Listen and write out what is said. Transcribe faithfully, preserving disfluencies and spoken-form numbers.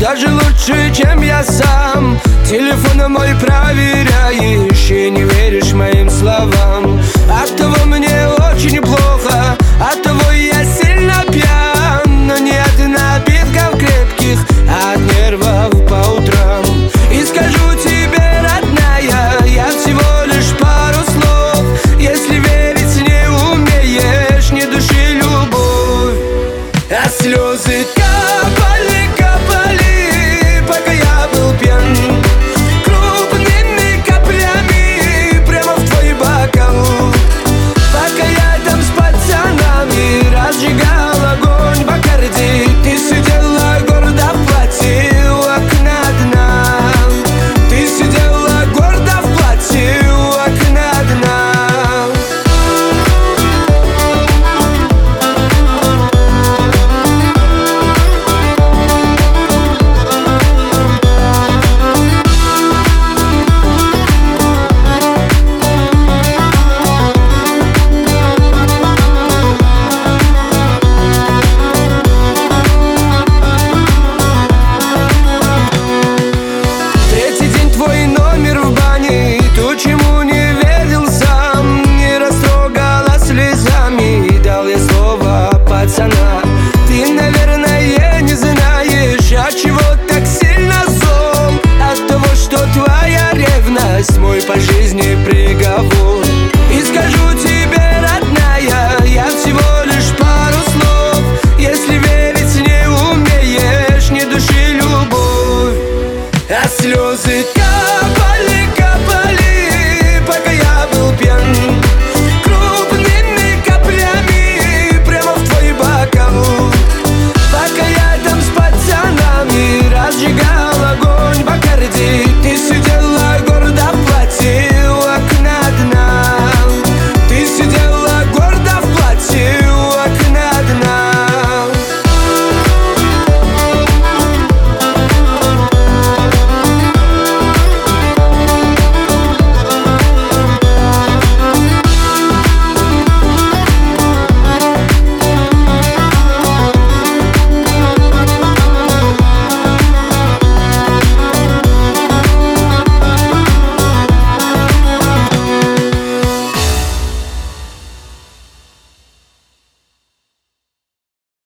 даже лучше, чем я сам. Телефон мой проверяешь и не веришь моим словам. От того мне очень плохо, от того я сильно пьян. Но нет напитков крепких от нервов по утрам. И скажу тебе, родная, я всего лишь пару слов. Если верить не умеешь, не души любовь, а слезы